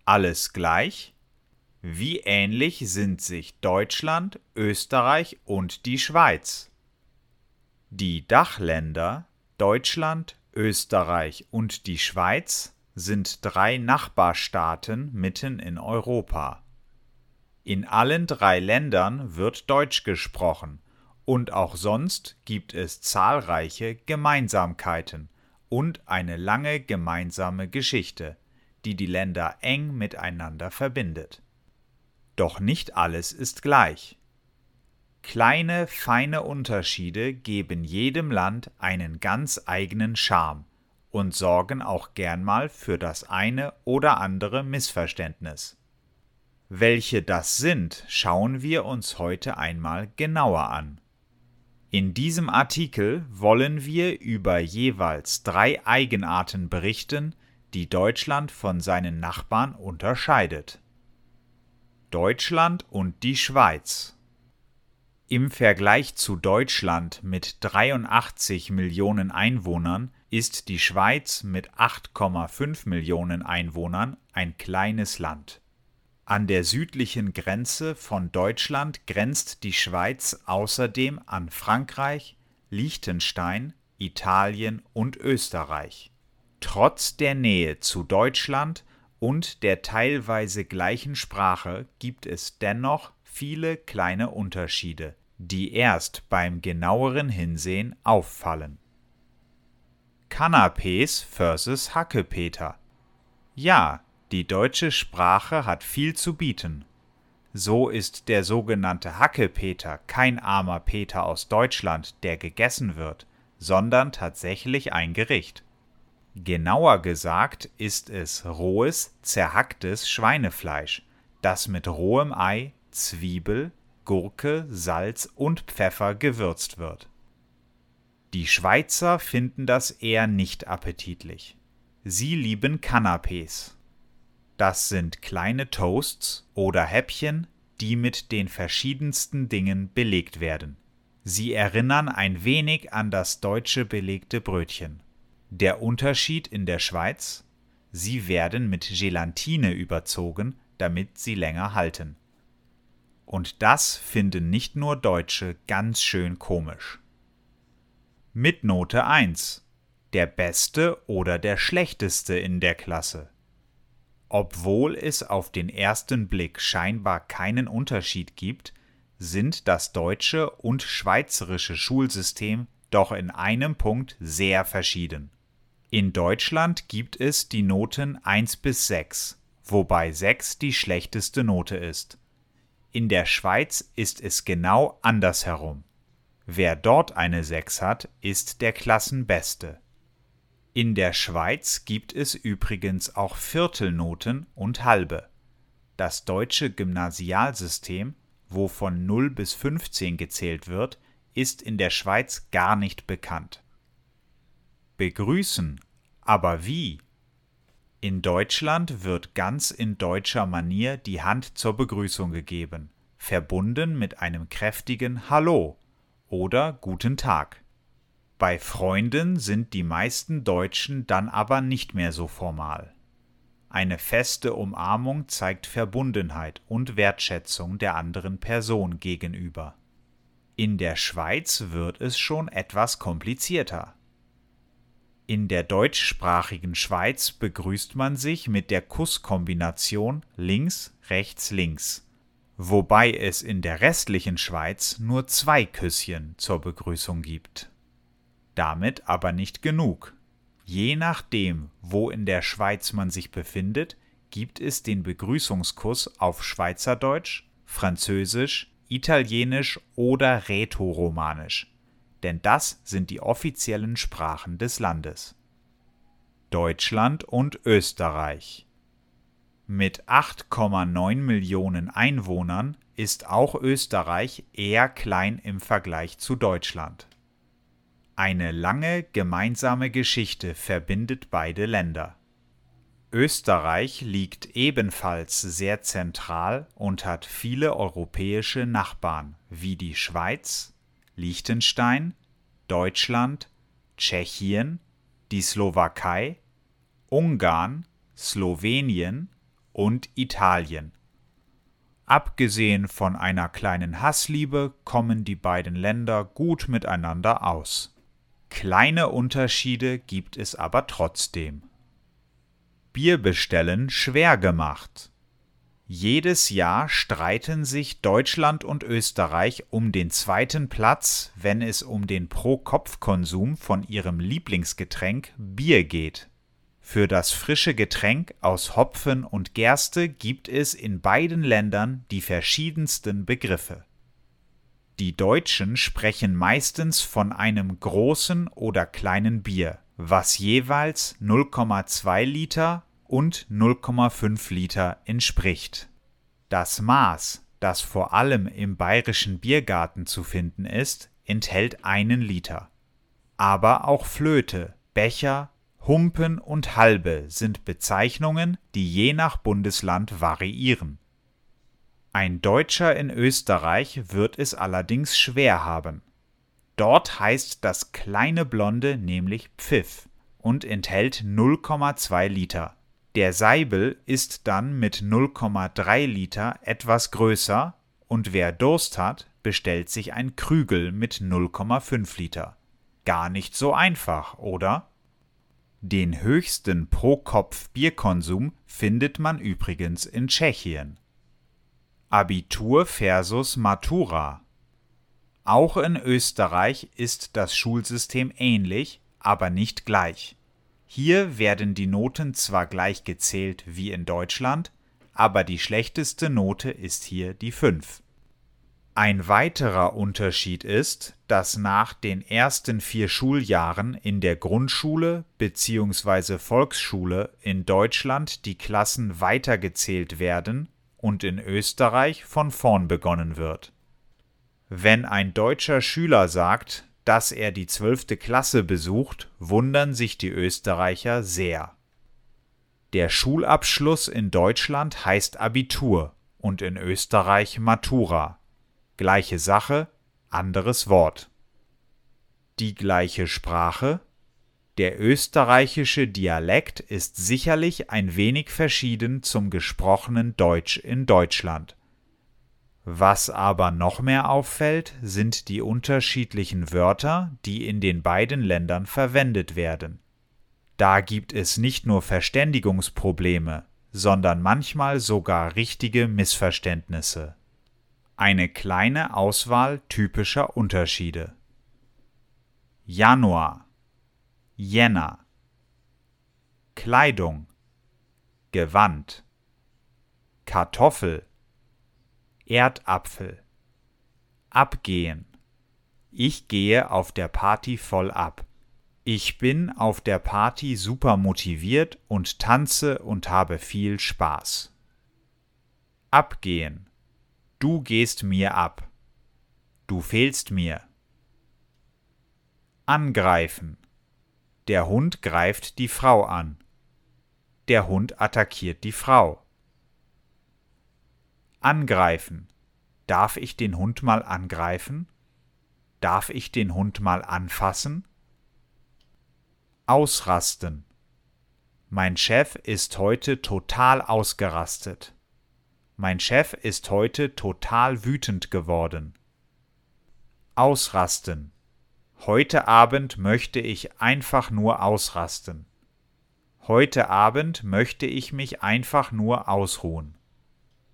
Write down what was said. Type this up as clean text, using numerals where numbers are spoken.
Alles gleich? Wie ähnlich sind sich Deutschland, Österreich und die Schweiz? Die Dachländer Deutschland, Österreich und die Schweiz sind 3 Nachbarstaaten mitten in Europa. In allen 3 Ländern wird Deutsch gesprochen und auch sonst gibt es zahlreiche Gemeinsamkeiten und eine lange gemeinsame Geschichte, die die Länder eng miteinander verbindet. Doch nicht alles ist gleich. Kleine, feine Unterschiede geben jedem Land einen ganz eigenen Charme und sorgen auch gern mal für das eine oder andere Missverständnis. Welche das sind, schauen wir uns heute einmal genauer an. In diesem Artikel wollen wir über jeweils 3 Eigenarten berichten, die Deutschland von seinen Nachbarn unterscheidet. Deutschland und die Schweiz. Im Vergleich zu Deutschland mit 83 Millionen Einwohnern ist die Schweiz mit 8,5 Millionen Einwohnern ein kleines Land. An der südlichen Grenze von Deutschland grenzt die Schweiz außerdem an Frankreich, Liechtenstein, Italien und Österreich. Trotz der Nähe zu Deutschland und der teilweise gleichen Sprache gibt es dennoch viele kleine Unterschiede, die erst beim genaueren Hinsehen auffallen. Canapés versus Hackepeter. Ja, die deutsche Sprache hat viel zu bieten. So ist der sogenannte Hackepeter kein armer Peter aus Deutschland, der gegessen wird, sondern tatsächlich ein Gericht. Genauer gesagt ist es rohes, zerhacktes Schweinefleisch, das mit rohem Ei, Zwiebel, Gurke, Salz und Pfeffer gewürzt wird. Die Schweizer finden das eher nicht appetitlich. Sie lieben Canapés. Das sind kleine Toasts oder Häppchen, die mit den verschiedensten Dingen belegt werden. Sie erinnern ein wenig an das deutsche belegte Brötchen. Der Unterschied in der Schweiz: Sie werden mit Gelatine überzogen, damit sie länger halten. Und das finden nicht nur Deutsche ganz schön komisch. Mit Note 1: Der Beste oder der Schlechteste in der Klasse. Obwohl es auf den ersten Blick scheinbar keinen Unterschied gibt, sind das deutsche und schweizerische Schulsystem doch in einem Punkt sehr verschieden. In Deutschland gibt es die Noten 1 bis 6, wobei 6 die schlechteste Note ist. In der Schweiz ist es genau andersherum. Wer dort eine 6 hat, ist der Klassenbeste. In der Schweiz gibt es übrigens auch Viertelnoten und halbe. Das deutsche Gymnasialsystem, wo von 0 bis 15 gezählt wird, ist in der Schweiz gar nicht bekannt. Begrüßen, aber wie? In Deutschland wird ganz in deutscher Manier die Hand zur Begrüßung gegeben, verbunden mit einem kräftigen Hallo oder Guten Tag. Bei Freunden sind die meisten Deutschen dann aber nicht mehr so formal. Eine feste Umarmung zeigt Verbundenheit und Wertschätzung der anderen Person gegenüber. In der Schweiz wird es schon etwas komplizierter. In der deutschsprachigen Schweiz begrüßt man sich mit der Kusskombination links, rechts, links, wobei es in der restlichen Schweiz nur 2 Küsschen zur Begrüßung gibt. Damit aber nicht genug. Je nachdem, wo in der Schweiz man sich befindet, gibt es den Begrüßungskuss auf Schweizerdeutsch, Französisch, Italienisch oder Rätoromanisch, denn das sind die offiziellen Sprachen des Landes. Deutschland und Österreich. Mit 8,9 Millionen Einwohnern ist auch Österreich eher klein im Vergleich zu Deutschland. Eine lange gemeinsame Geschichte verbindet beide Länder. Österreich liegt ebenfalls sehr zentral und hat viele europäische Nachbarn wie die Schweiz, Liechtenstein, Deutschland, Tschechien, die Slowakei, Ungarn, Slowenien und Italien. Abgesehen von einer kleinen Hassliebe kommen die beiden Länder gut miteinander aus. Kleine Unterschiede gibt es aber trotzdem. Bier bestellen schwer gemacht. Jedes Jahr streiten sich Deutschland und Österreich um den zweiten Platz, wenn es um den Pro-Kopf-Konsum von ihrem Lieblingsgetränk Bier geht. Für das frische Getränk aus Hopfen und Gerste gibt es in beiden Ländern die verschiedensten Begriffe. Die Deutschen sprechen meistens von einem großen oder kleinen Bier, was jeweils 0,2 Liter und 0,5 Liter entspricht. Das Maß, das vor allem im bayerischen Biergarten zu finden ist, enthält 1 Liter. Aber auch Flöte, Becher, Humpen und Halbe sind Bezeichnungen, die je nach Bundesland variieren. Ein Deutscher in Österreich wird es allerdings schwer haben. Dort heißt das kleine Blonde nämlich Pfiff und enthält 0,2 Liter. Der Saibel ist dann mit 0,3 Liter etwas größer und wer Durst hat, bestellt sich ein Krügel mit 0,5 Liter. Gar nicht so einfach, oder? Den höchsten Pro-Kopf-Bierkonsum findet man übrigens in Tschechien. Abitur versus Matura. Auch in Österreich ist das Schulsystem ähnlich, aber nicht gleich. Hier werden die Noten zwar gleich gezählt wie in Deutschland, aber die schlechteste Note ist hier die 5. Ein weiterer Unterschied ist, dass nach den ersten 4 Schuljahren in der Grundschule bzw. Volksschule in Deutschland die Klassen weitergezählt werden und in Österreich von vorn begonnen wird. Wenn ein deutscher Schüler sagt, dass er die 12. Klasse besucht, wundern sich die Österreicher sehr. Der Schulabschluss in Deutschland heißt Abitur und in Österreich Matura. Gleiche Sache, anderes Wort. Die gleiche Sprache? Der österreichische Dialekt ist sicherlich ein wenig verschieden zum gesprochenen Deutsch in Deutschland. Was aber noch mehr auffällt, sind die unterschiedlichen Wörter, die in den beiden Ländern verwendet werden. Da gibt es nicht nur Verständigungsprobleme, sondern manchmal sogar richtige Missverständnisse. Eine kleine Auswahl typischer Unterschiede. Januar, Jänner. Kleidung, Gewand. Kartoffel, Erdapfel. Abgehen. Ich gehe auf der Party voll ab. Ich bin auf der Party super motiviert und tanze und habe viel Spaß. Abgehen. Du gehst mir ab. Du fehlst mir. Angreifen. Der Hund greift die Frau an. Der Hund attackiert die Frau. Angreifen. Darf ich den Hund mal angreifen? Darf ich den Hund mal anfassen? Ausrasten. Mein Chef ist heute total ausgerastet. Mein Chef ist heute total wütend geworden. Ausrasten. Heute Abend möchte ich einfach nur ausrasten. Heute Abend möchte ich mich einfach nur ausruhen.